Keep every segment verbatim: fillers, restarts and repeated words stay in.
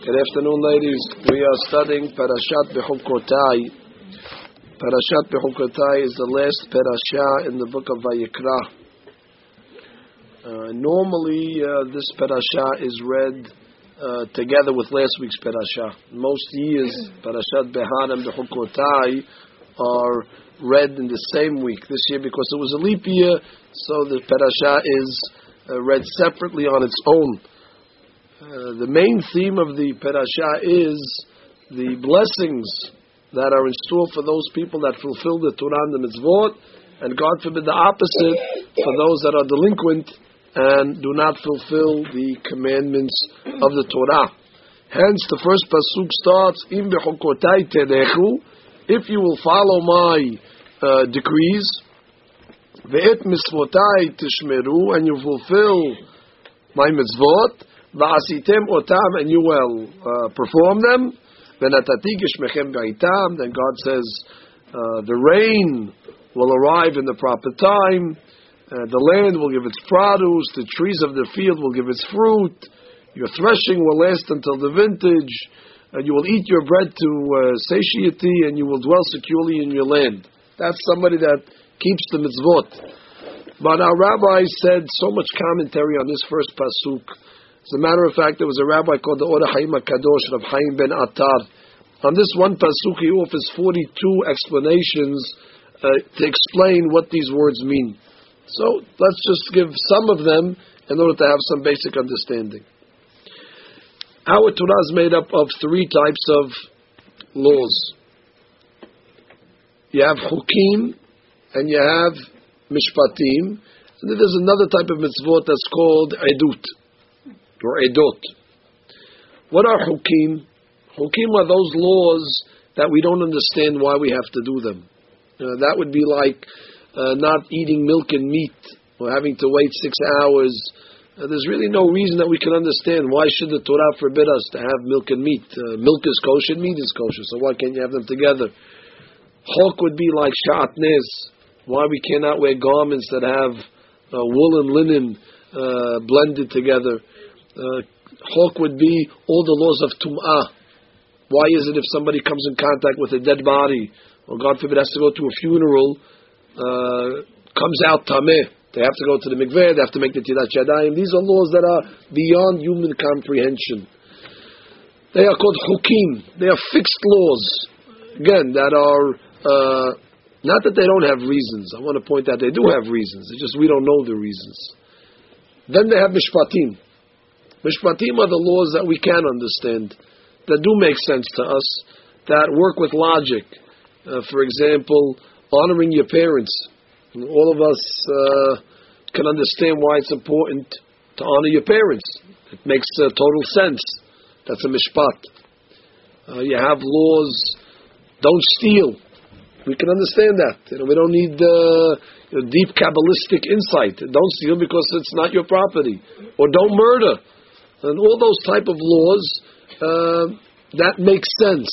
Good afternoon, ladies. We are studying Parashat Bechukotai. Parashat Bechukotai is the last parasha in the book of Vayikra. Uh, normally, uh, this parasha is read uh, together with last week's parasha. Most years, Parashat Behar and Bechukotai are read in the same week. This year, because it was a leap year, so the parasha is uh, read separately on its own. Uh, the main theme of the parasha is the blessings that are in store for those people that fulfill the Torah and the mitzvot, and God forbid the opposite for those that are delinquent and do not fulfill the commandments of the Torah. Hence, the first pasuk starts, Im bechukotai terechu, if you will follow my uh, decrees, ve'et mitzvotai tishmeru, and you fulfill my mitzvot, va'asitem otam, and you will uh, perform them, v'natati geshmechem b'aitam, then God says uh, the rain will arrive in the proper time, uh, the land will give its produce, the trees of the field will give its fruit, your threshing will last until the vintage, and you will eat your bread to uh, satiety, and you will dwell securely in your land. That's somebody that keeps the mitzvot. But our rabbi said so much commentary on this first pasuk. As a matter of fact, there was a rabbi called the Or HaChaim HaKadosh, Rav Chaim Ben Attar. On this one pasuk, he offers forty-two explanations uh, to explain what these words mean. So let's just give some of them in order to have some basic understanding. Our Torah is made up of three types of laws. You have chukim, and you have mishpatim, and then there's another type of mitzvot that's called edut, or edot. What are chukim? Chukim are those laws that we don't understand why we have to do them. Uh, that would be like uh, not eating milk and meat, or having to wait six hours. Uh, there's really no reason that we can understand. Why should the Torah forbid us to have milk and meat? Uh, milk is kosher, meat is kosher, so why can't you have them together? Chok would be like sha'atnez. Why we cannot wear garments that have uh, wool and linen uh, blended together? Uh, Chok would be all the laws of tum'ah. Why is it if somebody comes in contact with a dead body, or God forbid has to go to a funeral, uh, comes out tameh? They have to go to the mikveh, they have to make the tirat yadayim. These are laws that are beyond human comprehension. They are called chukim. They are fixed laws. Again, that are, uh, not that they don't have reasons. I want to point out they do have reasons. It's just we don't know the reasons. Then they have mishpatim. Mishpatim are the laws that we can understand, that do make sense to us, that work with logic. Uh, for example, honoring your parents. All of us uh, can understand why it's important to honor your parents. It makes uh, total sense. That's a mishpat. Uh, you have laws, don't steal. We can understand that. You know, we don't need uh, you know, deep Kabbalistic insight. Don't steal because it's not your property. Or don't murder. And all those type of laws, uh, that makes sense.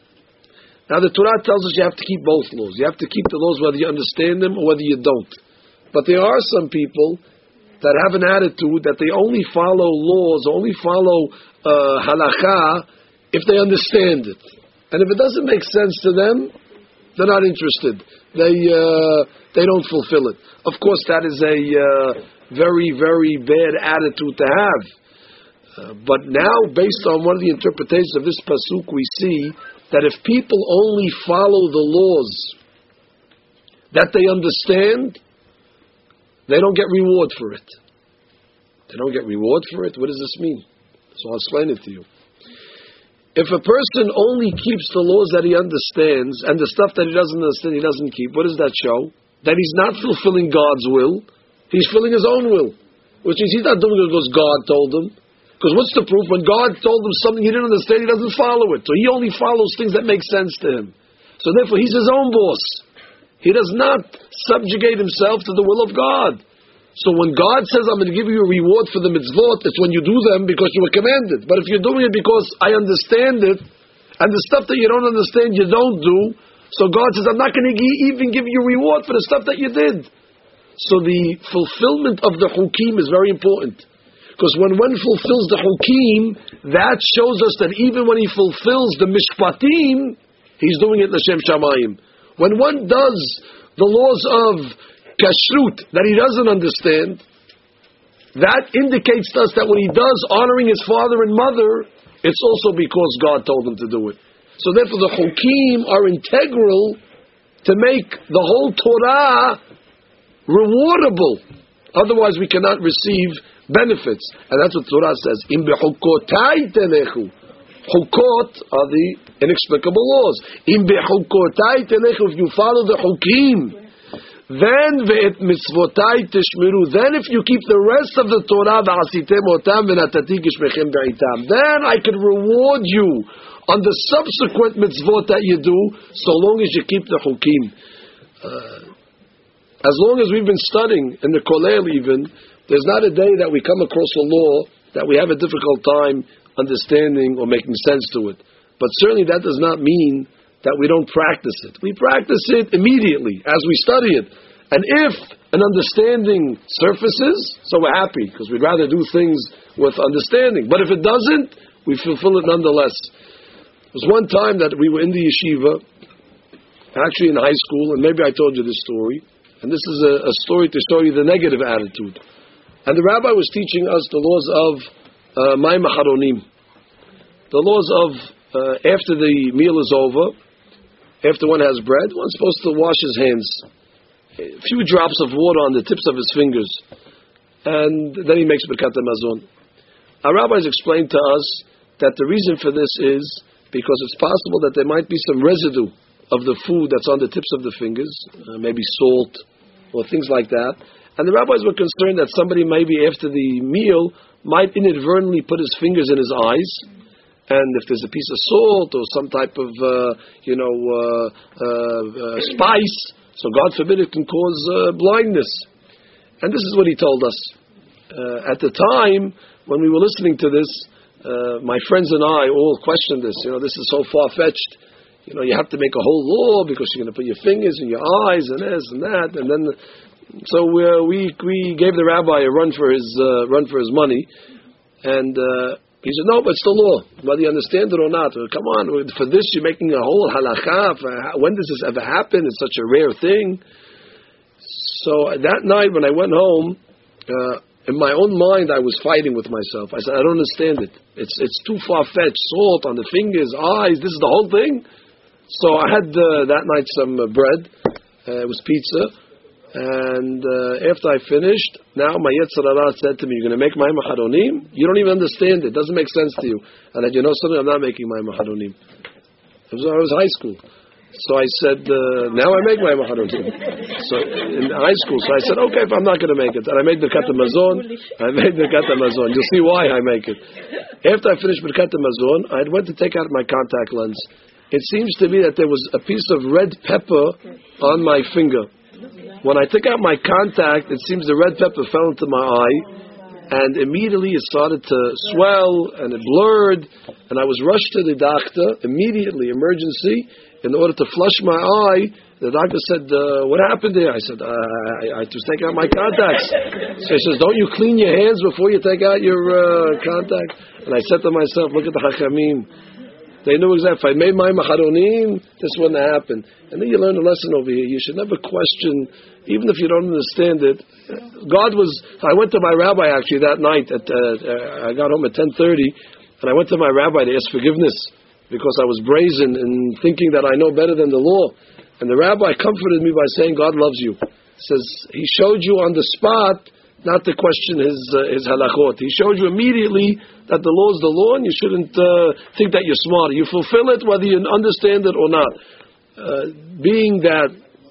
Now the Torah tells us you have to keep both laws. You have to keep the laws whether you understand them or whether you don't. But there are some people that have an attitude that they only follow laws, only follow uh, halakha if they understand it. And if it doesn't make sense to them, they're not interested. They uh, they don't fulfill it. Of course, that is a uh, very, very bad attitude to have. Uh, but now, based on one of the interpretations of this pasuk, we see that if people only follow the laws that they understand, they don't get reward for it. They don't get reward for it? What does this mean? So I'll explain it to you. If a person only keeps the laws that he understands, and the stuff that he doesn't understand he doesn't keep, what does that show? That he's not fulfilling God's will. He's fulfilling his own will. Which means he's not doing it because God told him. Because what's the proof? When God told him something he didn't understand, he doesn't follow it. So he only follows things that make sense to him. So therefore, he's his own boss. He does not subjugate himself to the will of God. So when God says, I'm going to give you a reward for the mitzvot, it's when you do them because you were commanded. But if you're doing it because I understand it, and the stuff that you don't understand you don't do, so God says, I'm not going to even give you a reward for the stuff that you did. So the fulfillment of the hukim is very important. Because when one fulfills the Hukim, that shows us that even when he fulfills the Mishpatim, he's doing it L'Shem Shamayim. When one does the laws of Kashrut that he doesn't understand, that indicates to us that when he does honoring his father and mother, it's also because God told him to do it. So therefore the Hukim are integral to make the whole Torah rewardable. Otherwise we cannot receive benefits. And that's what Torah says. Im bechukotai tenechu. Chukot are the inexplicable laws. Im bechukotai tenechu. If you follow the Hukim, then ve'et mitzvotai tishmiru. Then if you keep the rest of the Torah, v'asitem otam v'natati gishmechem be'itam. Then I can reward you on the subsequent mitzvot that you do, so long as you keep the Hukim. Uh, as long as we've been studying in the Kolel even, there's not a day that we come across a law that we have a difficult time understanding or making sense to it. But certainly that does not mean that we don't practice it. We practice it immediately as we study it. And if an understanding surfaces, so we're happy, because we'd rather do things with understanding. But if it doesn't, we fulfill it nonetheless. There was one time that we were in the yeshiva, actually in high school, and maybe I told you this story, and this is a, a story to show you the negative attitude. And the rabbi was teaching us the laws of uh, Mayim Acharonim, the laws of uh, after the meal is over, after one has bread, one's supposed to wash his hands, a few drops of water on the tips of his fingers, and then he makes Birkat HaMazon. Our rabbis explained to us that the reason for this is because it's possible that there might be some residue of the food that's on the tips of the fingers, uh, maybe salt or things like that. And the rabbis were concerned that somebody maybe after the meal might inadvertently put his fingers in his eyes, and if there's a piece of salt or some type of, uh, you know, uh, uh, uh, spice, so God forbid it can cause uh, blindness. And this is what he told us. Uh, at the time, when we were listening to this, Uh, my friends and I all questioned this. You know, this is so far-fetched. You know, you have to make a whole law because you're going to put your fingers in your eyes and this and that. And then, so uh, we we gave the rabbi a run for his uh, run for his money, and uh, he said, "No, but it's the law, whether you understand it or not. Well, come on, for this you're making a whole halakha. For, when does this ever happen? It's such a rare thing." So that night when I went home. Uh, In my own mind, I was fighting with myself. I said, I don't understand it. It's it's too far-fetched. Salt on the fingers, eyes, this is the whole thing? So I had uh, that night some uh, bread. Uh, it was pizza. And uh, after I finished, now my Yetzer Hara said to me, you're going to make Mayim Acharonim? You don't even understand it. It doesn't make sense to you. And I said, you know something? I'm not making Mayim Acharonim. It was, I was high school. So I said, uh, now I make my Acharonim. So in high school, so I said, okay, if I'm not going to make it. And I made Birkat HaMazon. I made Birkat HaMazon. You'll see why I make it. After I finished Birkat HaMazon, I went to take out my contact lens. It seems to me that there was a piece of red pepper on my finger. When I took out my contact, it seems the red pepper fell into my eye. And immediately it started to swell and it blurred. And I was rushed to the doctor, immediately, emergency. In order to flush my eye, the doctor said, uh, what happened there? I said, uh, I, I just take out my contacts. So he says, don't you clean your hands before you take out your uh, contact? And I said to myself, look at the Hachamim. They knew exactly, if I made my Macharonim, this wouldn't happen. And then you learn a lesson over here. You should never question, even if you don't understand it. God was, I went to my rabbi actually that night. At, uh, I got home at ten thirty, and I went to my rabbi to ask forgiveness, because I was brazen in thinking that I know better than the law. And the rabbi comforted me by saying, God loves you. He says, he showed you on the spot not to question his uh, his halachot. He showed you immediately that the law is the law, and you shouldn't uh, think that you're smart. You fulfill it whether you understand it or not. Uh, being that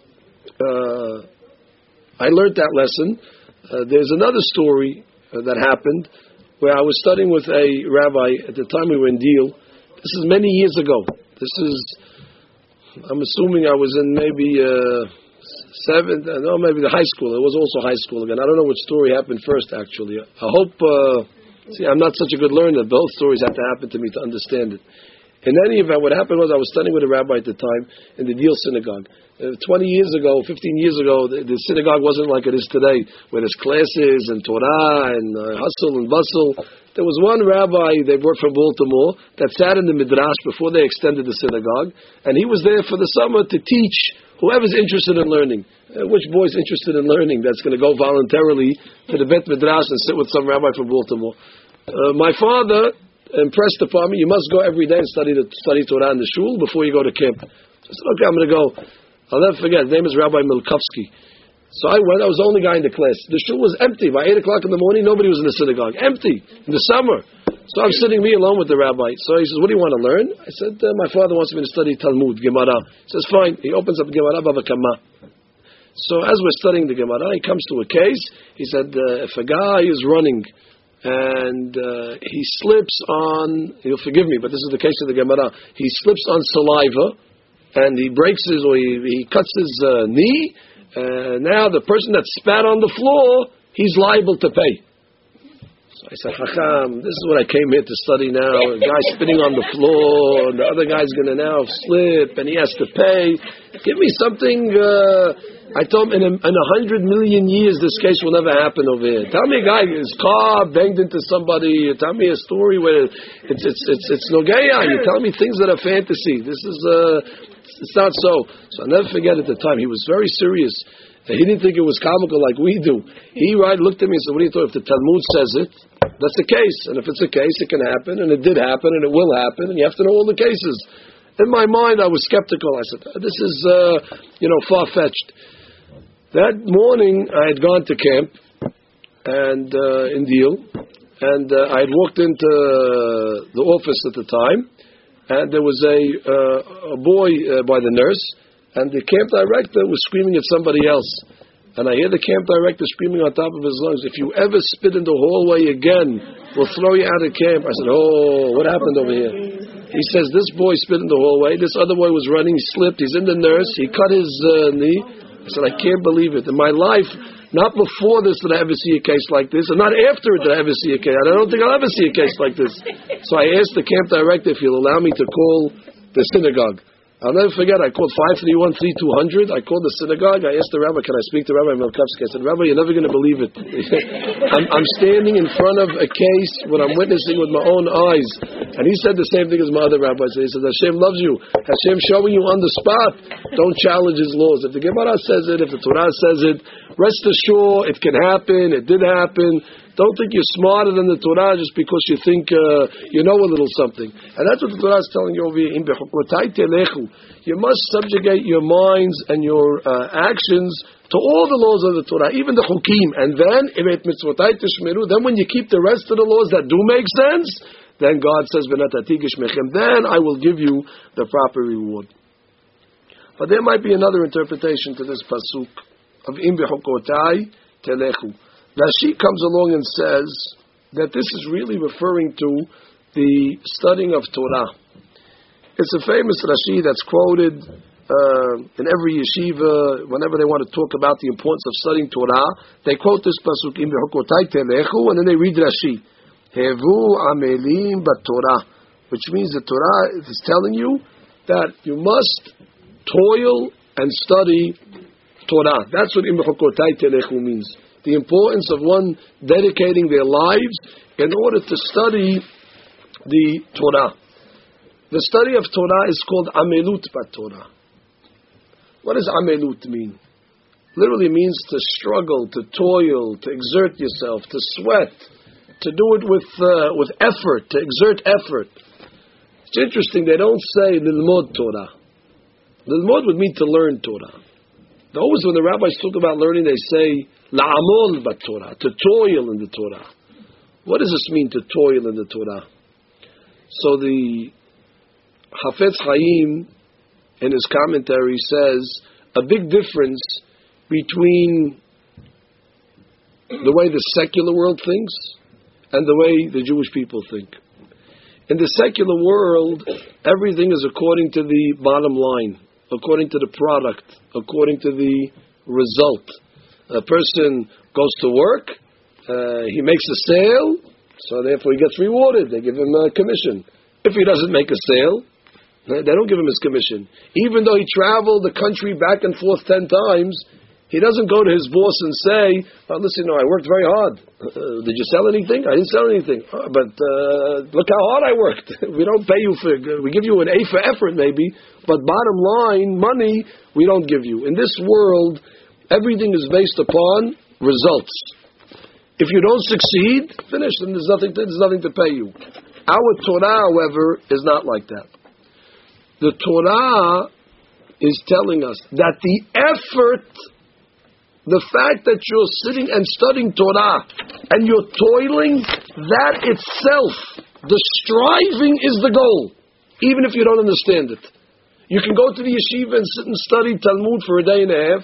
uh, I learned that lesson, uh, there's another story uh, that happened where I was studying with a rabbi at the time we were in Deal. This is many years ago. This is, I'm assuming I was in maybe uh, seventh, no, maybe the high school. It was also high school again. I don't know which story happened first, actually. I hope, uh, see, I'm not such a good learner. Both stories have to happen to me to understand it. In any event, what happened was I was studying with a rabbi at the time in the Deal synagogue. Uh, Twenty years ago, fifteen years ago, the, the synagogue wasn't like it is today, where there's classes and Torah and uh, hustle and bustle. There was one rabbi they brought from Baltimore that sat in the midrash before they extended the synagogue, and he was there for the summer to teach whoever's interested in learning. Uh, which boy's interested in learning that's going to go voluntarily to the Bet Midrash and sit with some rabbi from Baltimore? Uh, my father impressed upon me, you must go every day and study the study Torah in the shul before you go to camp. I said, okay, I'm going to go. I'll never forget, his name is Rabbi Milkovsky. So I went, I was the only guy in the class. The shul was empty. By eight o'clock in the morning, nobody was in the synagogue. Empty, in the summer. So I'm sitting, me alone with the rabbi. So he says, what do you want to learn? I said, uh, my father wants me to study Talmud, Gemara. He says, fine. He opens up Gemara, Bava Kama. So as we're studying the Gemara, he comes to a case. He said, uh, if a guy is running and uh, he slips on, you'll forgive me, but this is the case of the Gemara, he slips on saliva and he breaks his, or he, he cuts his uh, knee, uh, now the person that spat on the floor, he's liable to pay. So I said, Chacham, this is what I came here to study now, a guy spitting on the floor, and the other guy's going to now slip, and he has to pay. Give me something... Uh, I told him, in a, in a hundred million years, this case will never happen over here. Tell me a guy, his car banged into somebody. Tell me a story where it's it's it's it's Nogeya. You tell me things that are fantasy. This is uh, it's not so. So I'll never forget at the time, he was very serious. He didn't think it was comical like we do. He right looked at me and said, what do you think? If the Talmud says it, that's the case. And if it's a case, it can happen, and it did happen, and it will happen, and you have to know all the cases. In my mind, I was skeptical. I said, this is, uh, you know, far-fetched. That morning, I had gone to camp and uh, in Deal, and uh, I had walked into the office at the time, and there was a, uh, a boy uh, by the nurse, and the camp director was screaming at somebody else. And I hear the camp director screaming on top of his lungs, if you ever spit in the hallway again, we'll throw you out of camp. I said, oh, what happened over here? He says, this boy spit in the hallway, this other boy was running, he slipped, he's in the nurse, he cut his uh, knee. I said, I can't believe it. In my life, not before this did I ever see a case like this, and not after it did I ever see a case. I don't think I'll ever see a case like this. So I asked the camp director if he'll allow me to call the synagogue. I'll never forget, I called five three one, three two zero zero. I called the synagogue. I asked the rabbi, can I speak to Rabbi Milkovsky? I said, Rabbi, you're never going to believe it. I'm, I'm standing in front of a case when I'm witnessing with my own eyes. And he said the same thing as my other rabbi said. He said, Hashem loves you. Hashem showing you on the spot. Don't challenge his laws. If the Gemara says it, if the Torah says it, rest assured it can happen. It did happen. Don't think you're smarter than the Torah just because you think uh, you know a little something. And that's what the Torah is telling you over here. You must subjugate your minds and your uh, actions to all the laws of the Torah, even the Chukim. And then, then when you keep the rest of the laws that do make sense, then God says, then I will give you the proper reward. But there might be another interpretation to this pasuk of Im bechukotai telechu. Rashi comes along and says that this is really referring to the studying of Torah. It's a famous Rashi that's quoted uh, in every yeshiva whenever they want to talk about the importance of studying Torah. They quote this pasuk, Im bechukotai telechu, and then they read Rashi. Hevu amelim b'Torah, which means the Torah is telling you that you must toil and study Torah. That's what Im bechukotai telechu means. The importance of one dedicating their lives in order to study the Torah. The study of Torah is called Amelut b'Torah. What does Amelut mean? Literally means to struggle, to toil, to exert yourself, to sweat, to do it with uh, with effort, to exert effort. It's interesting, they don't say Lilmod Torah. Lilmod would mean to learn Torah. Always when the rabbis talk about learning, they say La'amol b'Torah, to toil in the Torah. What does this mean, to toil in the Torah? So the Hafetz Chaim, in his commentary, says a big difference between the way the secular world thinks and the way the Jewish people think. In the secular world, everything is according to the bottom line, according to the product, according to the result. A person goes to work, uh, he makes a sale, so therefore he gets rewarded. They give him a commission. If he doesn't make a sale, they don't give him his commission. Even though he traveled the country back and forth ten times, he doesn't go to his boss and say, oh, listen, no, I worked very hard. Uh, did you sell anything? I didn't sell anything. Oh, but uh, look how hard I worked. We don't pay you for, we give you an A for effort maybe, but bottom line, money, we don't give you. In this world, everything is based upon results. If you don't succeed, finish, then there's nothing to, there's nothing to pay you. Our Torah, however, is not like that. The Torah is telling us that the effort, the fact that you're sitting and studying Torah and you're toiling, that itself, the striving is the goal, even if you don't understand it. You can go to the yeshiva and sit and study Talmud for a day and a half,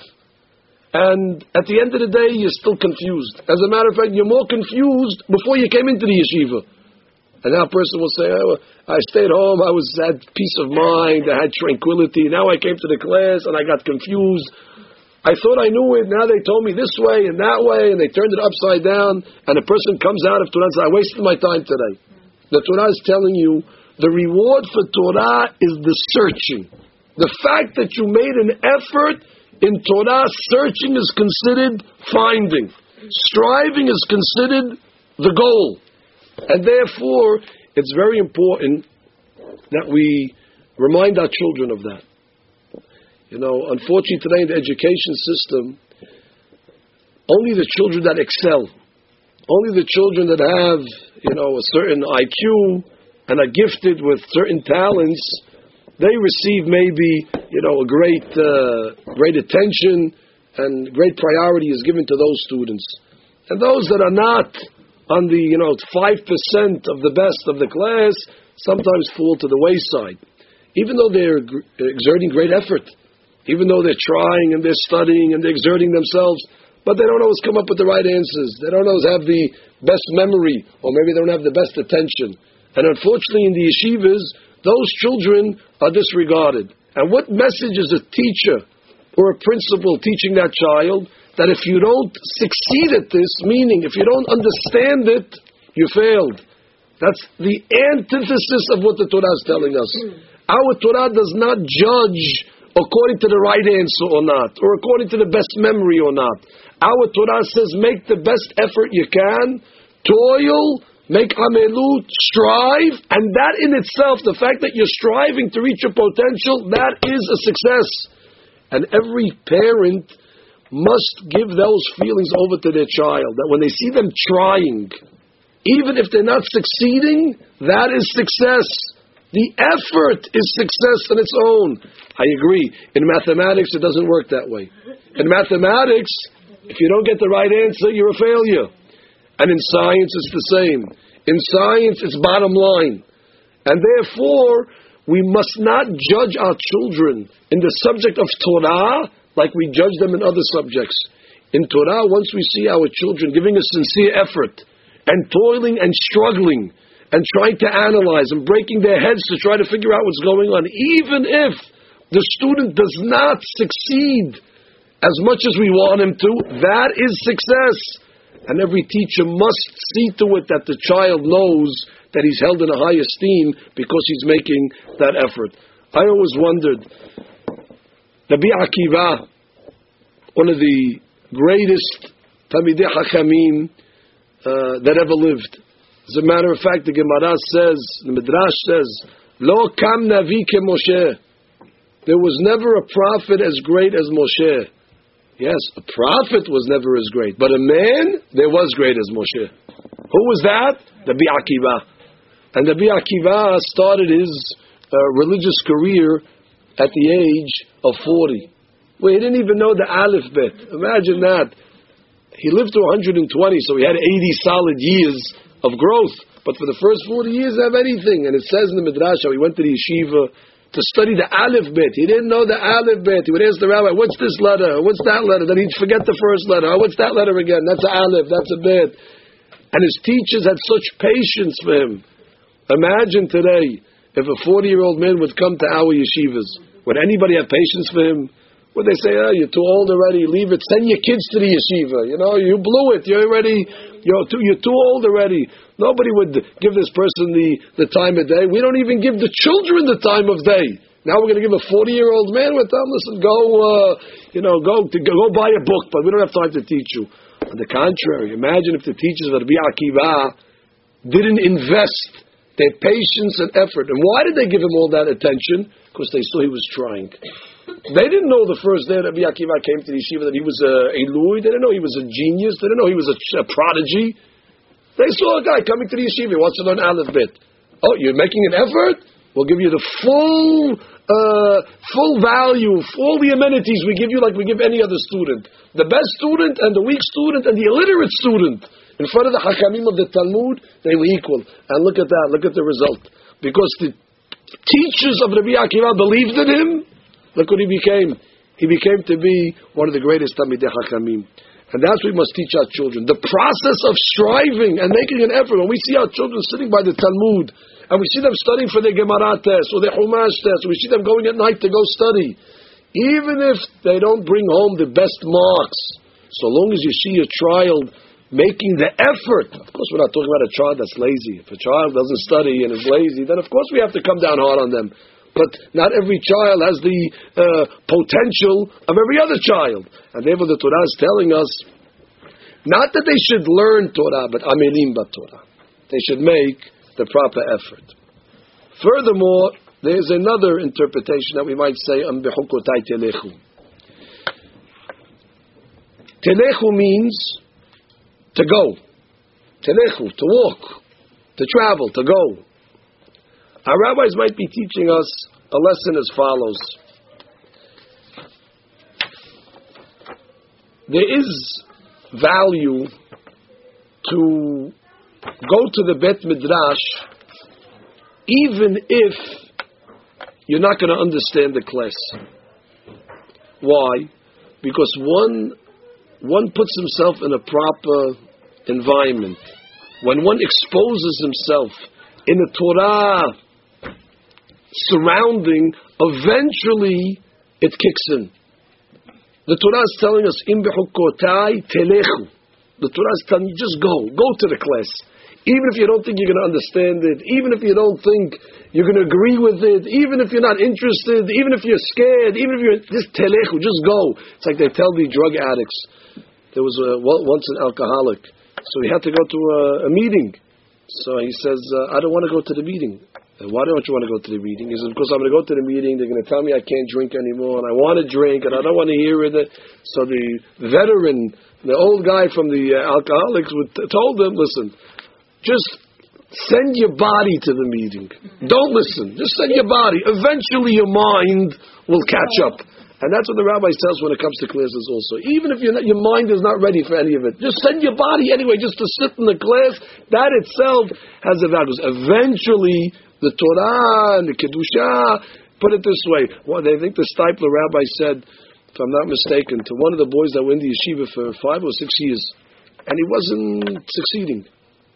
and at the end of the day, you're still confused. As a matter of fact, you're more confused before you came into the yeshiva. And now a person will say, oh, I stayed home, I was had peace of mind, I had tranquility, now I came to the class and I got confused. I thought I knew it, now they told me this way and that way, and they turned it upside down, and a person comes out of Torah and says, I wasted my time today. The Torah is telling you, the reward for Torah is the searching. The fact that you made an effort in Torah, searching is considered finding. Striving is considered the goal. And therefore, it's very important that we remind our children of that. You know, unfortunately today in the education system, only the children that excel, only the children that have, you know, a certain I Q and are gifted with certain talents, they receive maybe, you know, a great, uh, great attention and great priority is given to those students. And those that are not on the, you know, five percent of the best of the class, sometimes fall to the wayside. Even though they're exerting great effort, even though they're trying and they're studying and they're exerting themselves, but they don't always come up with the right answers. They don't always have the best memory, or maybe they don't have the best attention. And unfortunately in the yeshivas, those children are disregarded. And what message is a teacher or a principal teaching that child? That if you don't succeed at this, meaning if you don't understand it, you failed. That's the antithesis of what the Torah is telling us. Our Torah does not judge according to the right answer or not, or according to the best memory or not. Our Torah says make the best effort you can, toil, make amelut, strive, and that in itself, the fact that you're striving to reach your potential, that is a success. And every parent must give those feelings over to their child, that when they see them trying, even if they're not succeeding, that is success. The effort is success on its own. I agree. In mathematics, it doesn't work that way. In mathematics, if you don't get the right answer, you're a failure. And in science, it's the same. In science, it's bottom line. And therefore, we must not judge our children in the subject of Torah like we judge them in other subjects. In Torah, once we see our children giving a sincere effort and toiling and struggling and trying to analyze and breaking their heads to try to figure out what's going on, even if the student does not succeed as much as we want him to, that is success. And every teacher must see to it that the child knows that he's held in a high esteem because he's making that effort. I always wondered, Rabbi Akiva, one of the greatest Talmidei Chachamim uh, that ever lived. As a matter of fact, the Gemara says, the Midrash says, Lo kam navi ke Moshe. There was never a prophet as great as Moshe. Yes, a prophet was never as great, but a man, there was great as Moshe. Who was that? Rabbi Akiva. And Rabbi Akiva started his uh, religious career at the age of forty. Well, he didn't even know the Aleph Bet. Imagine that. He lived to one hundred twenty, so he had eighty solid years of growth. But for the first forty years, have anything. And it says in the Midrash how he went to the yeshiva to study the Aleph Bet. He didn't know the Aleph Bet. He would ask the rabbi, what's this letter? What's that letter? Then he'd forget the first letter. Oh, what's that letter again? That's an Aleph. That's a Bet. And his teachers had such patience for him. Imagine today, if a forty-year-old man would come to our yeshivas, would anybody have patience for him? When they say, oh, you're too old already, leave it, send your kids to the yeshiva. You know, you blew it, you're already, you're too, you're too old already. Nobody would give this person the, the time of day. We don't even give the children the time of day. Now we're going to give a forty-year-old man with them, listen, go, uh, you know, go, to, go buy a book, but we don't have time to teach you. On the contrary, imagine if the teachers of Rabbi Akiva didn't invest their patience and effort. And why did they give him all that attention? Because they saw he was trying. They didn't know the first day that Rabbi Akiva came to the yeshiva that he was a Eloi. They didn't know he was a genius. They didn't know he was a, a prodigy. They saw a guy coming to the yeshiva. He wants to learn Aleph Bet. Oh, you're making an effort? We'll give you the full uh, full value, all the amenities we give you like we give any other student. The best student and the weak student and the illiterate student. In front of the Hakamim of the Talmud, they were equal. And look at that, look at the result. Because the teachers of Rabbi Akiva believed in him, look what he became. He became to be one of the greatest Talmidei Hakamim. And that's what we must teach our children. The process of striving and making an effort. When we see our children sitting by the Talmud, and we see them studying for their Gemara test, or their Chumash test, or we see them going at night to go study, even if they don't bring home the best marks, so long as you see a child making the effort. Of course, we're not talking about a child that's lazy. If a child doesn't study and is lazy, then of course we have to come down hard on them. But not every child has the uh, potential of every other child. And therefore the Torah is telling us, not that they should learn Torah, but amelim b'Torah. They should make the proper effort. Furthermore, there is another interpretation that we might say, Am bechukotai telechu. Telechu means to go. Telechu, to walk, to travel, to go. Our rabbis might be teaching us a lesson as follows. There is value to go to the Bet Midrash even if you're not going to understand the class. Why? Because one one puts himself in a proper environment. When one exposes himself in a Torah surrounding, eventually it kicks in. The Torah is telling us, Im bechukotai telechu. The Torah is telling you, just go. Go to the class. Even if you don't think you're going to understand it, even if you don't think you're going to agree with it, even if you're not interested, even if you're scared, even if you're, just telechu, just go. It's like they tell the drug addicts. There was a, once an alcoholic, so he had to go to a, a meeting. So he says, uh, I don't want to go to the meeting. And why don't you want to go to the meeting? He says, because I'm going to go to the meeting, they're going to tell me I can't drink anymore, and I want to drink, and I don't want to hear it. So the veteran, the old guy from the uh, alcoholics, would, told them, listen, just send your body to the meeting. Don't listen. Just send your body. Eventually your mind will catch up. And that's what the rabbis tell us when it comes to classes also. Even if you're not, your mind is not ready for any of it, just send your body anyway, just to sit in the class. That itself has a value. Eventually, the Torah and the Kedusha, put it this way. Well, they think the Steipler rabbi said, if I'm not mistaken, to one of the boys that were in the yeshiva for five or six years, and he wasn't succeeding.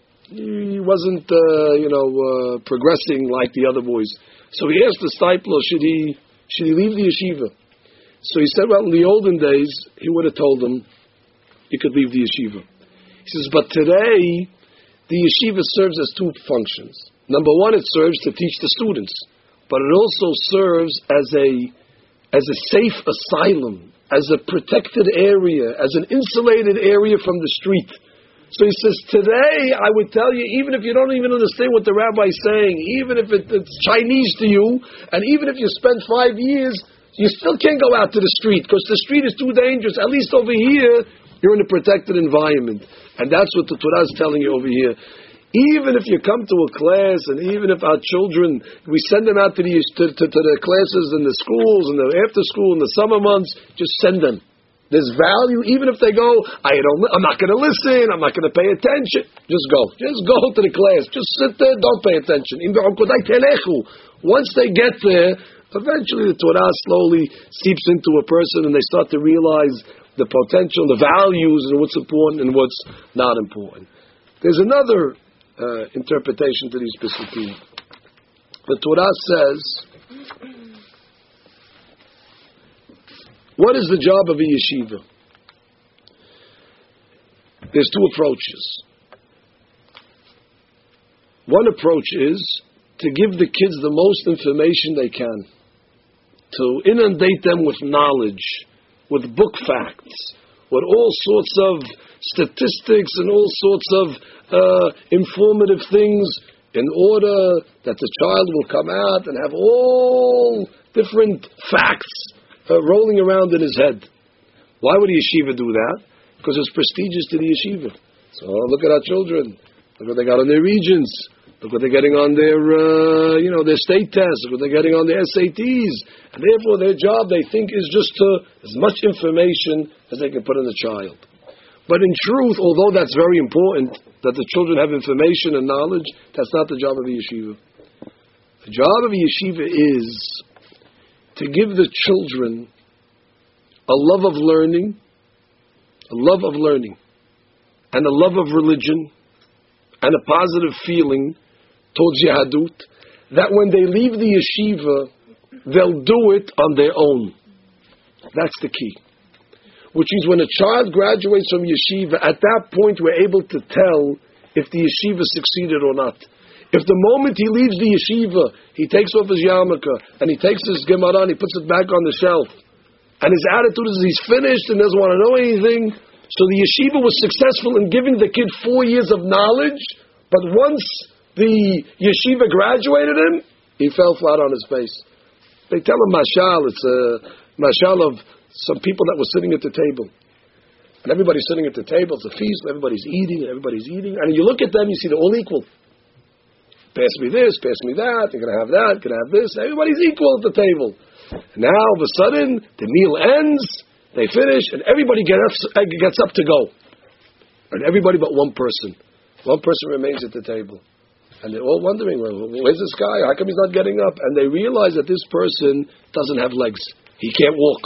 He wasn't, uh, you know, uh, progressing like the other boys. So he asked the Steipler, should he, should he leave the yeshiva? So he said, well, in the olden days, he would have told him, you could leave the yeshiva. He says, but today, the yeshiva serves as two functions. Number one, it serves to teach the students, but it also serves as a, as a safe asylum, as a protected area, as an insulated area from the street. So he says, today, I would tell you, even if you don't even understand what the rabbi is saying, even if it, it's Chinese to you, and even if you spend five years, you still can't go out to the street, because the street is too dangerous. At least over here, you're in a protected environment. And that's what the Torah is telling you over here. Even if you come to a class, and even if our children, we send them out to the, to, to, to the classes in the schools, and the after school, in the summer months, just send them. There's value, even if they go, I don't, I'm not going to listen, I'm not going to pay attention. Just go. Just go to the class. Just sit there, don't pay attention. Once they get there, eventually the Torah slowly seeps into a person and they start to realize the potential, the values, and what's important and what's not important. There's another uh, interpretation to these Pesukim. The Torah says, What is the job of a yeshiva? There's two approaches. One approach is to give the kids the most information they can, to inundate them with knowledge, with book facts, with all sorts of statistics and all sorts of uh, informative things, in order that the child will come out and have all different facts uh, rolling around in his head. Why would a yeshiva do that? Because it's prestigious to the yeshiva. So look at our children. Look what they got on their regions. Look what they're getting on their, uh, you know, their state tests. Look what they're getting on their S A Ts. And therefore, their job, they think, is just to as much information as they can put in the child. But in truth, although that's very important, that the children have information and knowledge, that's not the job of a yeshiva. The job of a yeshiva is to give the children a love of learning, a love of learning, and a love of religion, and a positive feeling towards Yahadut, that when they leave the yeshiva, they'll do it on their own. That's the key. Which means when a child graduates from yeshiva, at that point we're able to tell if the yeshiva succeeded or not. If the moment he leaves the yeshiva, he takes off his yarmulke, and he takes his Gemara and he puts it back on the shelf, and his attitude is he's finished and doesn't want to know anything, so the yeshiva was successful in giving the kid four years of knowledge, but once the yeshiva graduated him, he fell flat on his face. They tell him mashal, it's a mashal of some people that were sitting at the table. And everybody's sitting at the table, it's a feast, everybody's eating, everybody's eating, and you look at them, you see they're all equal. Pass me this, pass me that, you're going to have that, you're going to have this, everybody's equal at the table. And now, all of a sudden, the meal ends, they finish, and everybody gets, gets up to go. And everybody but one person. One person remains at the table. And they're all wondering, well, where's this guy? How come he's not getting up? And they realize that this person doesn't have legs. He can't walk.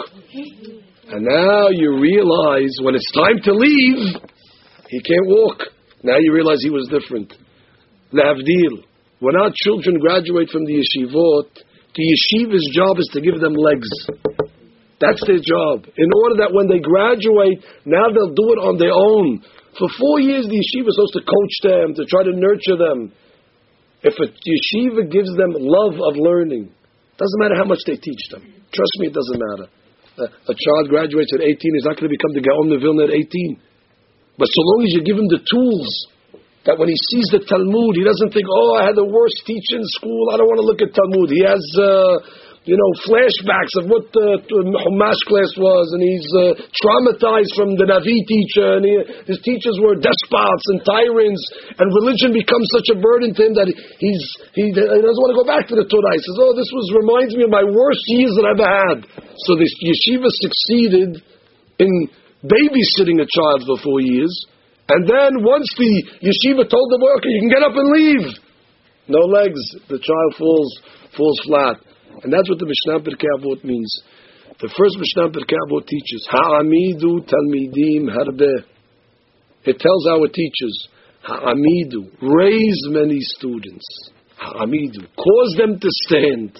And now you realize when it's time to leave, he can't walk. Now you realize he was different. Lehavdil. When our children graduate from the yeshivot, the yeshiva's job is to give them legs. That's their job. In order that when they graduate, now they'll do it on their own. For four years, the yeshiva is supposed to coach them, to try to nurture them. If a yeshiva gives them love of learning, doesn't matter how much they teach them. Trust me, it doesn't matter. A, a child graduates at eighteen, he's not going to become the Gaon de Vilna at eighteen. But so long as you give him the tools, that when he sees the Talmud, he doesn't think, oh, I had the worst teacher in school, I don't want to look at Talmud. He has, uh, you know, flashbacks of what the Humash class was, and he's uh, traumatized from the Navi teacher, and he, his teachers were despots and tyrants, and religion becomes such a burden to him that he's, he, he doesn't want to go back to the Torah. He says, oh, this was reminds me of my worst years that I've ever had. So the yeshiva succeeded in babysitting a child for four years, and then once the yeshiva told the boy, okay, you can get up and leave, no legs, the child falls falls flat. And that's what the Mishnah Pirkei Avot means. The first Mishnah Pirkei Avot teaches, Ha'amidu talmidim harbe. It tells our teachers, Ha'amidu, raise many students. Ha'amidu, cause them to stand.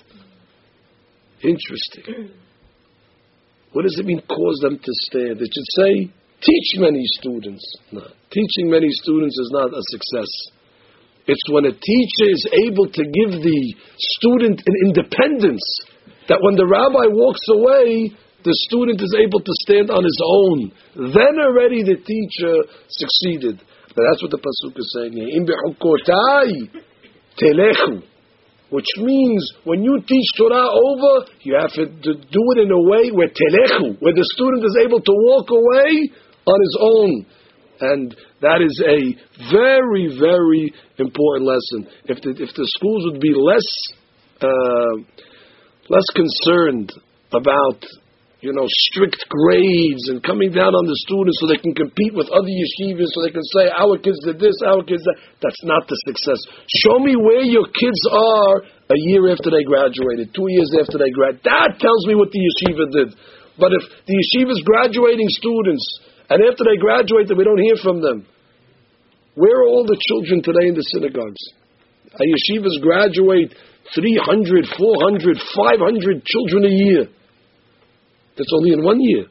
Interesting. What does it mean, cause them to stand? It should say, teach many students. No, teaching many students is not a success. It's when a teacher is able to give the student an independence, that when the rabbi walks away, the student is able to stand on his own. Then already the teacher succeeded. But that's what the pasuk is saying here. Im bechukotai telechu, which means when you teach Torah over, you have to do it in a way where telechu, where the student is able to walk away on his own. And that is a very, very important lesson. If the, if the schools would be less uh, less concerned about, you know, strict grades and coming down on the students so they can compete with other yeshivas, so they can say, our kids did this, our kids did that, that's not the success. Show me where your kids are a year after they graduated, two years after they graduated. That tells me what the yeshiva did. But if the yeshiva is graduating students, and after they graduate, we don't hear from them. Where are all the children today in the synagogues? Our yeshivas graduate three hundred, four hundred, five hundred children a year. That's only in one year.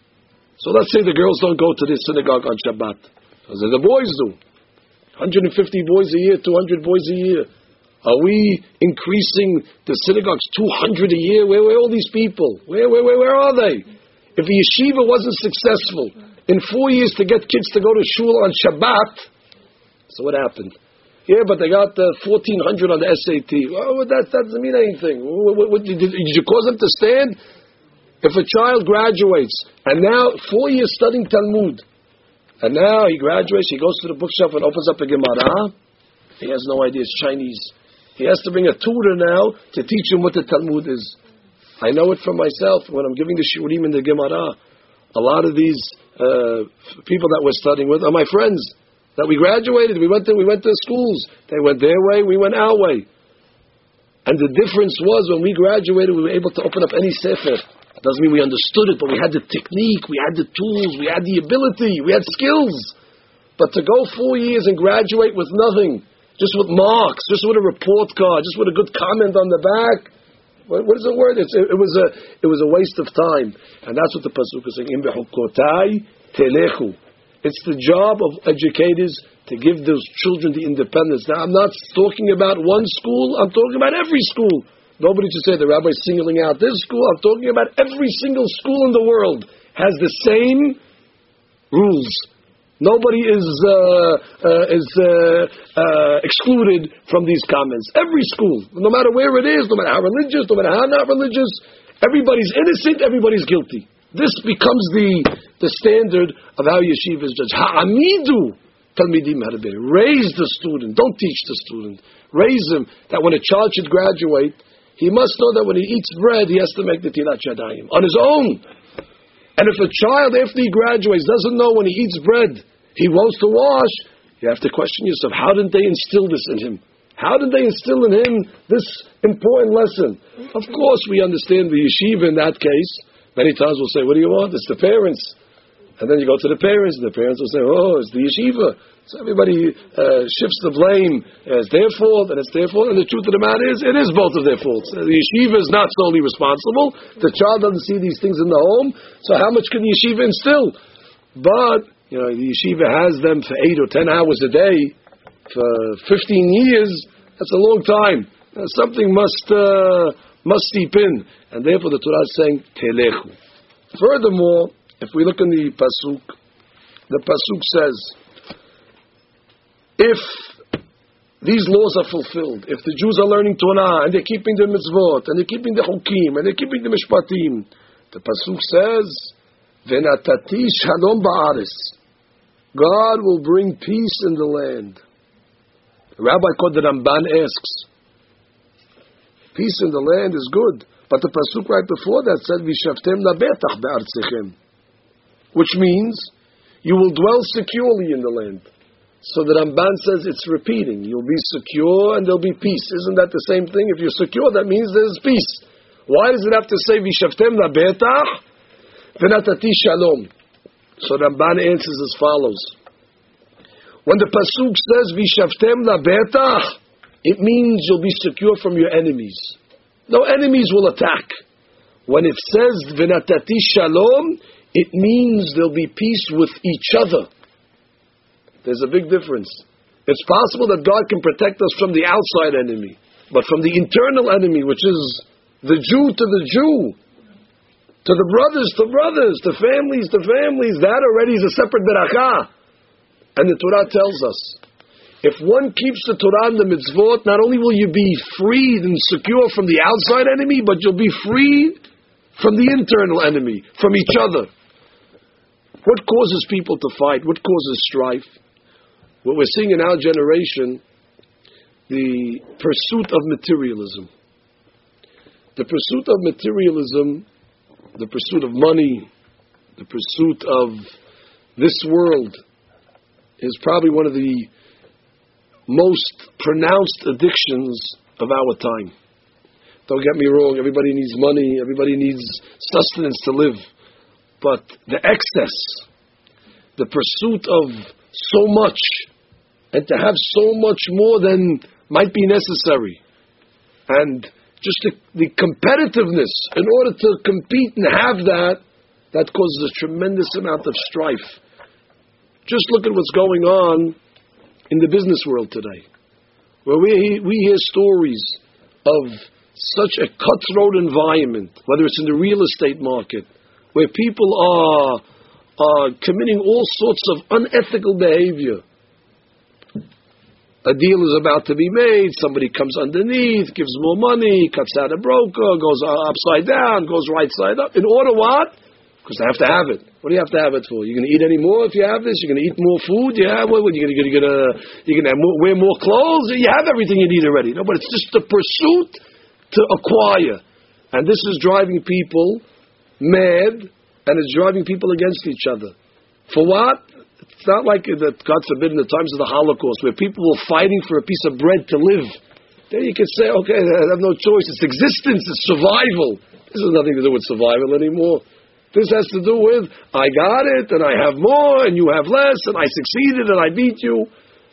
So let's say the girls don't go to the synagogue on Shabbat. The boys do. one hundred fifty boys a year, two hundred boys a year. Are we increasing the synagogues two hundred a year? Where, where are all these people? Where, where, where, where are they? If a yeshiva wasn't successful in four years to get kids to go to shul on Shabbat, so what happened? Yeah, but they got uh, fourteen hundred on the S A T. Well, that, that doesn't mean anything. What, what, what, did, did you cause them to stand? If a child graduates, and now four years studying Talmud, and now he graduates, he goes to the bookshelf and opens up a Gemara, he has no idea it's Chinese. He has to bring a tutor now to teach him what the Talmud is. I know it from myself when I'm giving the shiurim in the Gemara. A lot of these uh, people that we're studying with are my friends that we graduated. We went to we went to schools. They went their way, we went our way. And the difference was when we graduated, we were able to open up any sefer. Doesn't mean we understood it, but we had the technique, we had the tools, we had the ability, we had skills. But to go four years and graduate with nothing, just with marks, just with a report card, just with a good comment on the back, what, what is the word? It's, it, it was a it was a waste of time, and that's what the pasuk is saying. Im bechukotai telechu. It's the job of educators to give those children the independence. Now, I'm not talking about one school. I'm talking about every school. Nobody should say the rabbi's singling out this school. I'm talking about every single school in the world has the same rules. Nobody is uh, uh, is uh, uh, excluded from these comments. Every school, no matter where it is, no matter how religious, no matter how not religious, everybody's innocent, everybody's guilty. This becomes the the standard of how yeshiva is judged. Ha'amidu talmidim harbe. Raise the student. Don't teach the student. Raise him that when a child should graduate, he must know that when he eats bread, he has to make the tilat yadayim on his own. And if a child, after he graduates, doesn't know when he eats bread, he wants to wash, you have to question yourself, how did they instill this in him? How did they instill in him this important lesson? Of course, we understand the yeshiva in that case. Many times we'll say, what do you want? It's the parents. And then you go to the parents, and the parents will say, oh, it's the yeshiva. So everybody uh, shifts the blame. It's their fault, and it's their fault. And the truth of the matter is, it is both of their faults. The yeshiva is not solely responsible. The child doesn't see these things in the home. So how much can the yeshiva instill? But, you know, the yeshiva has them for eight or ten hours a day for fifteen years. That's a long time. Now, something must uh, must seep in. And therefore the Torah is saying, Telechu. Furthermore, if we look in the Pasuk, the Pasuk says, if these laws are fulfilled, if the Jews are learning Torah, and they're keeping the mitzvot, and they're keeping the chukim, and they're keeping the mishpatim, the Pasuk says, Venatati shalom ba'aris. God will bring peace in the land. The Rabbi called the Ramban asks, peace in the land is good, but the Pasuk right before that said, Vishaftem labetach be'artzechem, which means you will dwell securely in the land. So the Ramban says it's repeating. You'll be secure and there'll be peace. Isn't that the same thing? If you're secure, that means there's peace. Why does it have to say Vishaftem labetach venatati shalom? So Ramban answers as follows. When the Pasuk says Vishaftem labetach, it means you'll be secure from your enemies. No enemies will attack. When it says venatati shalom, it means there'll be peace with each other. There's a big difference. It's possible that God can protect us from the outside enemy, but from the internal enemy, which is the Jew to the Jew, to the brothers to brothers, to families to families, that already is a separate berakah. And the Torah tells us, if one keeps the Torah and the mitzvot, not only will you be freed and secure from the outside enemy, but you'll be freed from the internal enemy, from each other. What causes people to fight? What causes strife? What we're seeing in our generation, the pursuit of materialism. The pursuit of materialism, the pursuit of money, the pursuit of this world is probably one of the most pronounced addictions of our time. Don't get me wrong, everybody needs money, everybody needs sustenance to live. But the excess, the pursuit of so much, and to have so much more than might be necessary, and just the, the competitiveness in order to compete and have that, that causes a tremendous amount of strife. Just look at what's going on in the business world today, where we, we hear stories of such a cutthroat environment, whether it's in the real estate market, where people are, are committing all sorts of unethical behavior. A deal is about to be made, somebody comes underneath, gives more money, cuts out a broker, goes upside down, goes right side up. In order what? Because they have to have it. What do you have to have it for? You're going to eat any more if you have this? You're going to eat more food? Yeah, what, what, you're going to, you're going to, you're going to more, wear more clothes? You have everything you need already. No, but it's just the pursuit to acquire. And this is driving people mad, and it's driving people against each other. For what? It's not like that, God forbid, in the times of the Holocaust, where people were fighting for a piece of bread to live. Then you could say, okay, I have no choice. It's existence, it's survival. This has nothing to do with survival anymore. This has to do with, I got it, and I have more, and you have less, and I succeeded, and I beat you.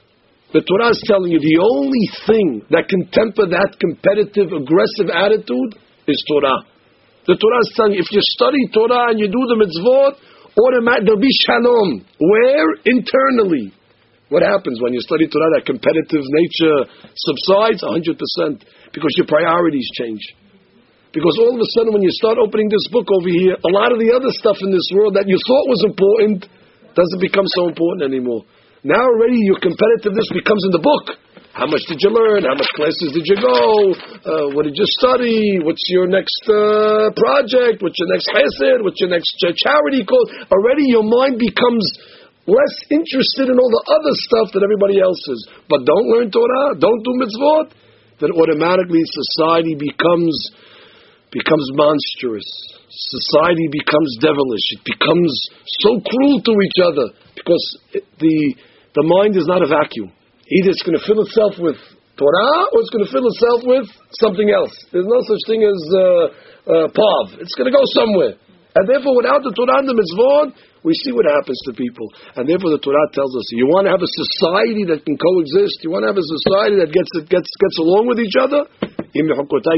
The Torah is telling you the only thing that can temper that competitive, aggressive attitude is Torah. The Torah is telling you, if you study Torah and you do the mitzvot, automatically there'll be shalom. Where? Internally. What happens when you study Torah? That competitive nature subsides one hundred percent because your priorities change. Because all of a sudden when you start opening this book over here, a lot of the other stuff in this world that you thought was important doesn't become so important anymore. Now already your competitiveness becomes in the book. How much did you learn? How much classes did you go? Uh, what did you study? What's your next uh, project? What's your next chesed? What's your next ch- charity cause? Already your mind becomes less interested in all the other stuff that everybody else is. But don't learn Torah, don't do mitzvot, then automatically society becomes becomes monstrous. Society becomes devilish. It becomes so cruel to each other because it, the the mind is not a vacuum. Either it's going to fill itself with Torah or it's going to fill itself with something else. There's no such thing as uh, uh, Pav. It's going to go somewhere. And therefore, without the Torah and the mitzvot, we see what happens to people. And therefore, the Torah tells us, you want to have a society that can coexist, you want to have a society that gets gets gets along with each other, then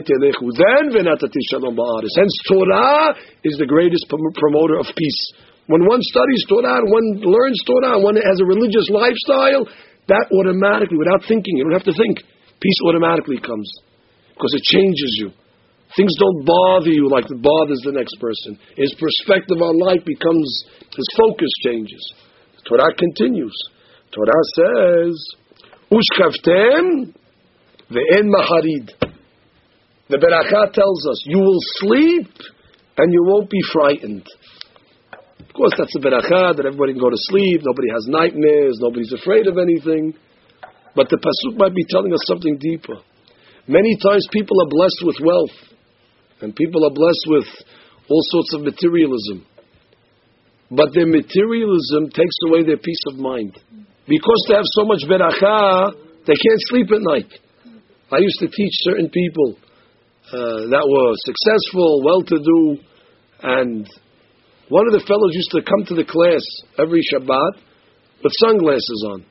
hence Torah is the greatest promoter of peace. When one studies Torah, and one learns Torah, and one has a religious lifestyle, that automatically, without thinking, you don't have to think, peace automatically comes. Because it changes you. Things don't bother you like it bothers the next person. His perspective on life becomes, his focus changes. The Torah continues. Torah says, Ushkavtem ve'en maharid. The Beracha tells us, you will sleep and you won't be frightened. Of course, that's a beracha that everybody can go to sleep, nobody has nightmares, nobody's afraid of anything. But the pasuk might be telling us something deeper. Many times people are blessed with wealth, and people are blessed with all sorts of materialism. But their materialism takes away their peace of mind. Because they have so much beracha, they can't sleep at night. I used to teach certain people uh, that were successful, well-to-do, and one of the fellows used to come to the class every Shabbat with sunglasses on.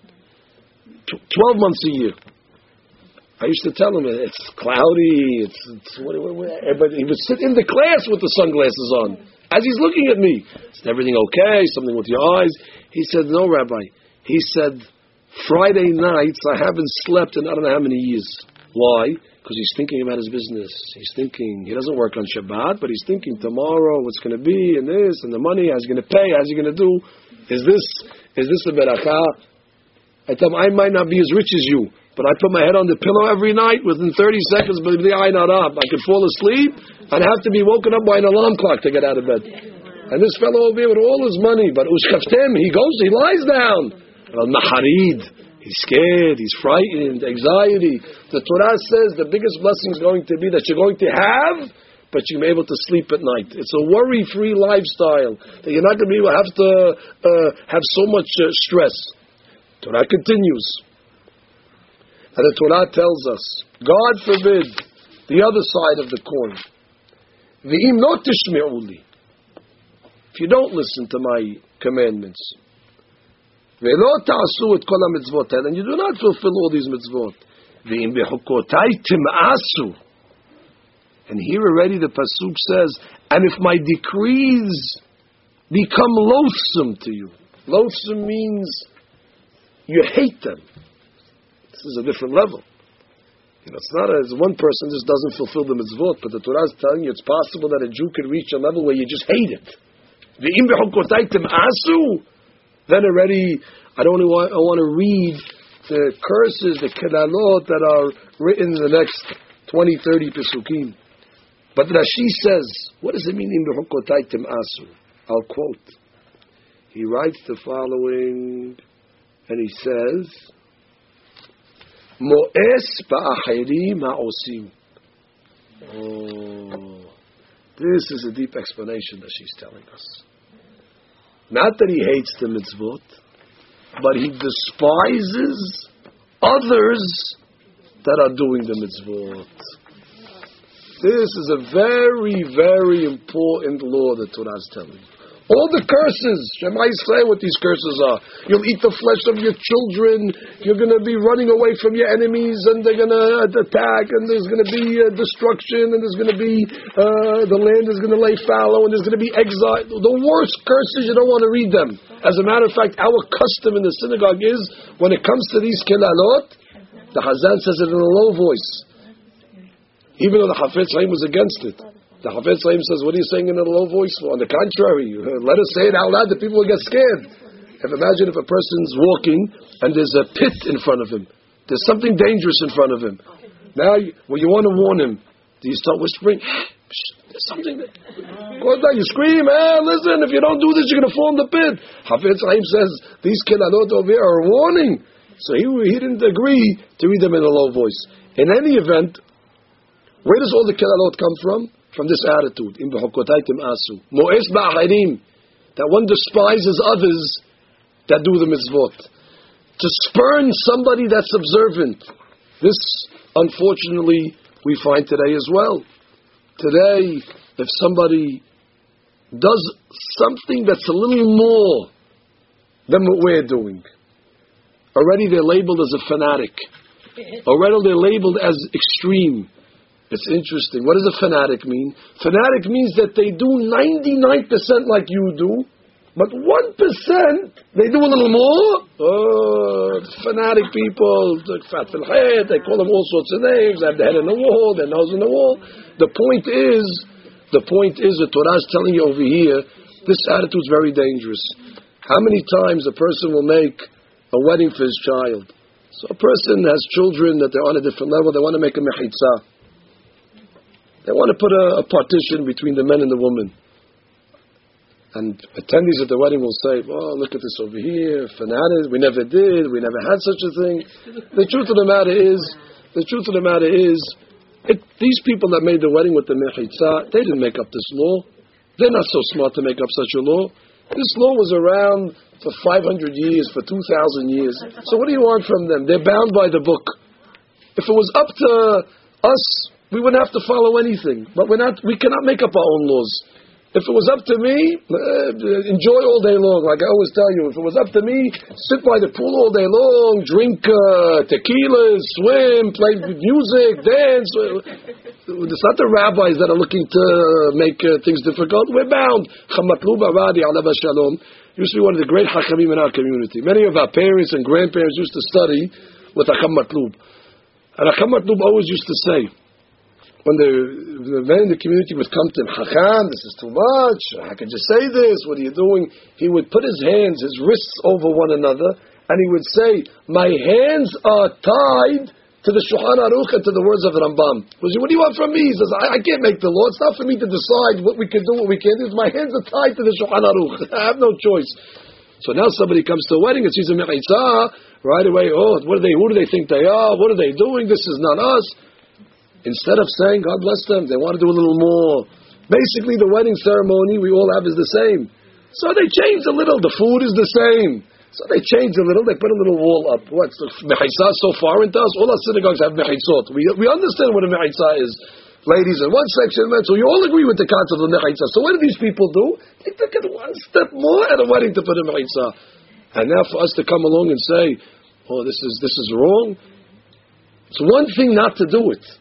T- Twelve months a year. I used to tell him, it's cloudy, it's, it's what, what, what, but he would sit in the class with the sunglasses on. As he's looking at me, is everything okay? Something with your eyes? He said, no, Rabbi. He said, Friday nights I haven't slept in I don't know how many years. Why? Because he's thinking about his business. He's thinking, he doesn't work on Shabbat, but he's thinking tomorrow, what's going to be, and this, and the money, how's he going to pay, how's he going to do? Is this is this a beracha? I tell him, I might not be as rich as you, but I put my head on the pillow every night, within thirty seconds, but the eye not up. I could fall asleep, I'd have to be woken up by an alarm clock to get out of bed. And this fellow will be with all his money, but ushkaftem, he goes, he lies down. Al-Maharid. He's scared, he's frightened, anxiety. The Torah says the biggest blessing is going to be that you're going to have, but you're able to sleep at night. It's a worry-free lifestyle. That you're not going to be able to have to uh, have so much uh, stress. Torah continues. And the Torah tells us, God forbid, the other side of the coin. V'im not tishme'u li. If you don't listen to my commandments, ולא תעשו את כל המצוות האלה, and you do not fulfill all these mitzvot. ואם בחוקותיי תמאסו, And here already the pasuk says, and if my decrees become loathsome to you. Loathsome means you hate them. This is a different level. You know, it's not as one person just doesn't fulfill the mitzvot, but the Torah is telling you it's possible that a Jew could reach a level where you just hate it. Then already, I don't want, I want to read the curses, the kelalot that are written in the next twenty, thirty pesukim. But Rashi says, what does it mean, im b'chukotaytem asu? I'll quote. He writes the following, and he says, Mo'es ba'achirim ha'osim. Oh, this is a deep explanation that she's telling us. Not that he hates the mitzvot, but he despises others that are doing the mitzvot. This is a very, very important law that Torah is telling you. All the curses, Shema Yisrael, what these curses are. You'll eat the flesh of your children, you're going to be running away from your enemies, and they're going to attack, and there's going to be uh, destruction, and there's going to be, uh, the land is going to lay fallow, and there's going to be exile. The worst curses, you don't want to read them. As a matter of fact, our custom in the synagogue is, when it comes to these kelalot, the Hazan says it in a low voice. Even though the Hafetz Chaim was against it. The Hafetz Chaim says, what are you saying in a low voice for? On the contrary, let us say it out loud that people will get scared. If imagine if a person's walking and there's a pit in front of him. There's something dangerous in front of him. Now, well, you want to warn him. Do you start whispering? There's something that... You scream, hey, listen, if you don't do this, you're going to fall in the pit. Hafetz Chaim says, these kelalot over here are a warning. So he, he didn't agree to read them in a low voice. In any event, where does all the kelalot come from? From this attitude, in b'chukotaytem asu, mo'es ba'achirim, that one despises others that do the mitzvot. To spurn somebody that's observant. This, unfortunately, we find today as well. Today, if somebody does something that's a little more than what we're doing, already they're labeled as a fanatic. Already they're labeled as extreme. It's interesting. What does a fanatic mean? Fanatic means that they do ninety-nine percent like you do, but one percent they do a little more. Oh, fanatic people, fat fil head, they call them all sorts of names. They have their head in the wall, their nose in the wall. The point is, the point is, the Torah is telling you over here, this attitude is very dangerous. How many times a person will make a wedding for his child? So a person has children that they're on a different level, they want to make a mechitzah. They want to put a, a partition between the men and the woman. And attendees at the wedding will say, oh, look at this over here, fanatics, we never did, we never had such a thing. The truth of the matter is, the truth of the matter is, it, these people that made the wedding with the mechitzah, they didn't make up this law. They're not so smart to make up such a law. This law was around for five hundred years, for two thousand years. So what do you want from them? They're bound by the book. If it was up to us, we wouldn't have to follow anything, but we're not. We cannot make up our own laws. If it was up to me, uh, enjoy all day long. Like I always tell you, if it was up to me, sit by the pool all day long, drink uh, tequila, swim, play music, dance. It's not the rabbis that are looking to make uh, things difficult. We're bound. Chamatlub Aradi Alav Shalom used to be one of the great Hachamim in our community. Many of our parents and grandparents used to study with Hacham Matlub. And Hacham Matlub always used to say, when the, the men in the community would come to him, Chacham, this is too much, how could you say this, what are you doing? He would put his hands, his wrists over one another, and he would say, my hands are tied to the Shulchan Aruch and to the words of Rambam. He said, what do you want from me? He says, I, I can't make the law, it's not for me to decide what we can do, what we can't do, my hands are tied to the Shulchan Aruch, I have no choice. So now somebody comes to a wedding and sees a mechitzah, right away, oh, what are they, who do they think they are, what are they doing, this is not us. Instead of saying, God bless them, they want to do a little more. Basically, the wedding ceremony we all have is the same. So they changed a little. The food is the same. So they changed a little. They put a little wall up. What's the mechitzah so foreign to us? All our synagogues have mechitzot. We, we understand what a mechitzah is. Ladies in one section, men. So you all agree with the concept of the mechitzah. So what do these people do? They took it one step more at a wedding to put a mechitzah. And now for us to come along and say, oh, this is, this is wrong. It's one thing not to do it.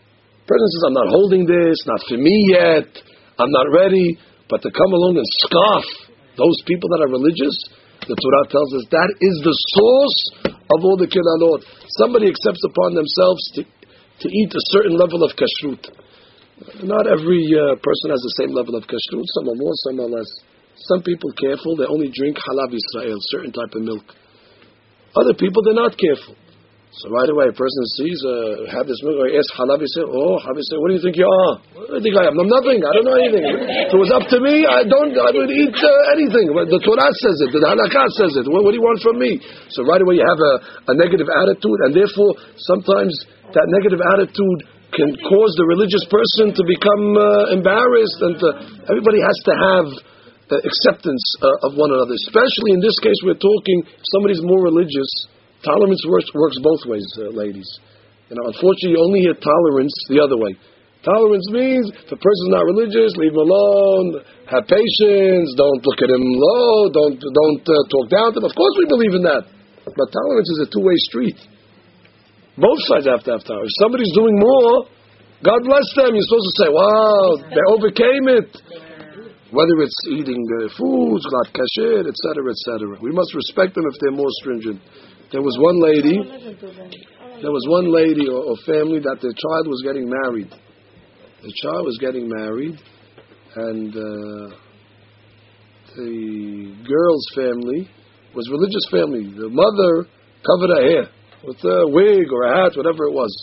person says, I'm not holding this, not for me yet, I'm not ready, but to come along and scoff those people that are religious, the Torah tells us that is the source of all the kilalot. Somebody accepts upon themselves to, to eat a certain level of kashrut. Not every uh, person has the same level of kashrut. Some are more, some are less. Some people careful, they only drink halav Israel, certain type of milk. Other people, they're not careful. So right away, a person sees, uh, have this milk, or asks halav Israel, oh, halav Israel, what do you think you are? What do you think I am? I'm nothing, I don't know anything. If it was up to me, I don't, I would eat uh, anything. The Torah says it, the halakha says it. What, what do you want from me? So right away you have a, a negative attitude, and therefore sometimes that negative attitude can cause the religious person to become uh, embarrassed, and to, everybody has to have uh, acceptance uh, of one another. Especially in this case, we're talking, if somebody's more religious, tolerance works, works both ways, uh, ladies. You know, unfortunately, you only hear tolerance the other way. Tolerance means if a person's not religious, leave him alone, have patience, don't look at him low, don't don't uh, talk down to him. Of course we believe in that. But tolerance is a two-way street. Both sides have to have tolerance. If somebody's doing more, God bless them. You're supposed to say, wow, they overcame it. Whether it's eating uh, foods, not kasher, et cetera, et cetera. We must respect them if they're more stringent. There was one lady, there was one lady or, or family that their child was getting married. The child was getting married, and uh, the girl's family was a religious family. The mother covered her hair with a wig or a hat, whatever it was.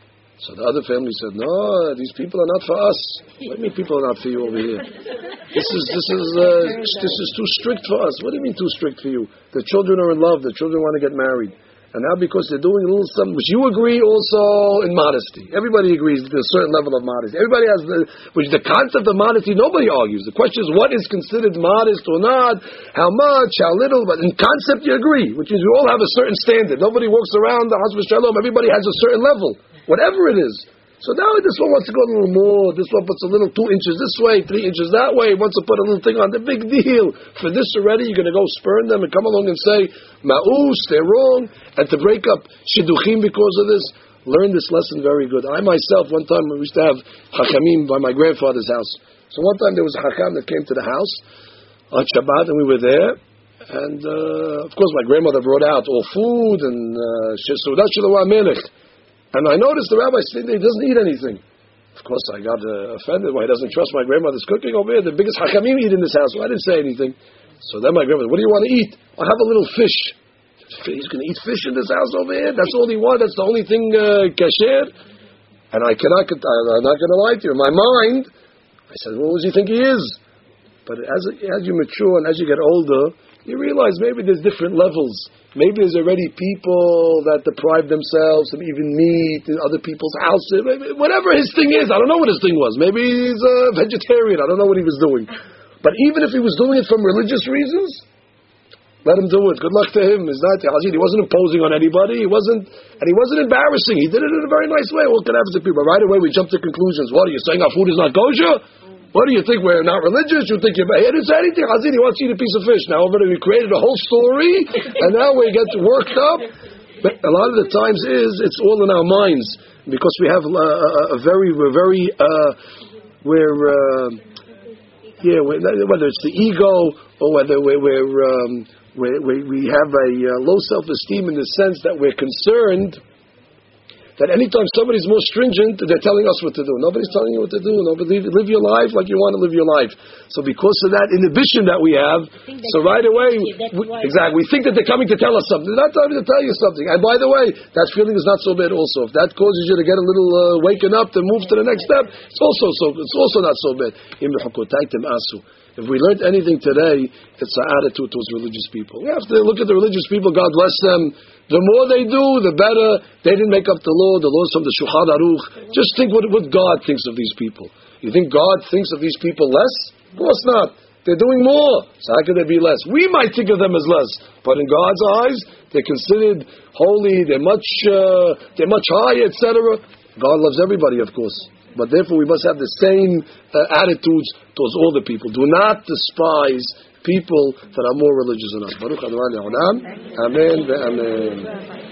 So the other family said, "No, these people are not for us." What do you mean people are not for you over here? This is this is uh, this is too strict for us. What do you mean too strict for you? The children are in love. The children want to get married, and now because they're doing a little something, which you agree also in modesty. Everybody agrees there's a certain level of modesty. Everybody has the which the concept of modesty. Nobody argues. The question is what is considered modest or not? How much? How little? But in concept you agree, which means we all have a certain standard. Nobody walks around the house with shalom. Everybody has a certain level. Whatever it is. So now this one wants to go a little more, this one puts a little two inches this way, three inches that way, wants to put a little thing on. The big deal. For this already, you're going to go spurn them and come along and say, Ma'us, they're wrong, and to break up shidduchim because of this. Learn this lesson very good. I myself, one time, we used to have hachamim by my grandfather's house. So one time there was a hacham that came to the house on Shabbat, and we were there. And uh, of course my grandmother brought out all food and Shesudat Shalawa Melech. And I noticed the rabbi said he doesn't eat anything. Of course, I got uh, offended. Why he doesn't trust my grandmother's cooking over here? The biggest hachamim eat in this house. Well, I didn't say anything. So then my grandmother, what do you want to eat? I'll have a little fish. He's going to eat fish in this house over here? That's all he wants. That's the only thing uh, kasher. And I cannot, I'm not going to lie to you. In my mind, I said, well, what does he think he is? But as as you mature and as you get older, you realize maybe there's different levels. Maybe there's already people that deprive themselves of even meat in other people's houses. Maybe, whatever his thing is, I don't know what his thing was. Maybe he's a vegetarian. I don't know what he was doing. But even if he was doing it from religious reasons, let him do it. Good luck to him. He's not, he wasn't imposing on anybody. He wasn't, and he wasn't embarrassing. He did it in a very nice way. What can happen to people? Right away we jump to conclusions. What are you saying? Our food is not kosher? What do you think? We're not religious? You think you're... He didn't say anything. Hazid, he wants to eat a piece of fish. Now, over there, we created a whole story, and now we get worked up. But a lot of the times is, it's all in our minds, because we have uh, a very, we're very, uh, we're, uh, yeah, we're, whether it's the ego, or whether we're, we're, um, we're, we have a uh, low self-esteem in the sense that we're concerned that anytime somebody's more stringent, they're telling us what to do. Nobody's telling you what to do. Nobody live your life like you want to live your life. So because of that inhibition that we have, so right away, we, exactly, we think that they're coming to tell us something. They're not coming to tell you something. And by the way, that feeling is not so bad also. If that causes you to get a little uh, waken up to move to the next step, it's also so it's also not so bad. If we learned anything today, it's our attitude towards religious people. We have to look at the religious people, God bless them. The more they do, the better. They didn't make up the law. The law is from the Shulchan Aruch. Just think what, what God thinks of these people. You think God thinks of these people less? Of course not. They're doing more. So how can they be less? We might think of them as less, but in God's eyes, they're considered holy. They're much, uh, they're much higher, et cetera. God loves everybody, of course. But therefore, we must have the same uh, attitudes towards all the people. Do not despise people that are more religious than us. Baruch Adonai Le'olam. Amen ve'amen.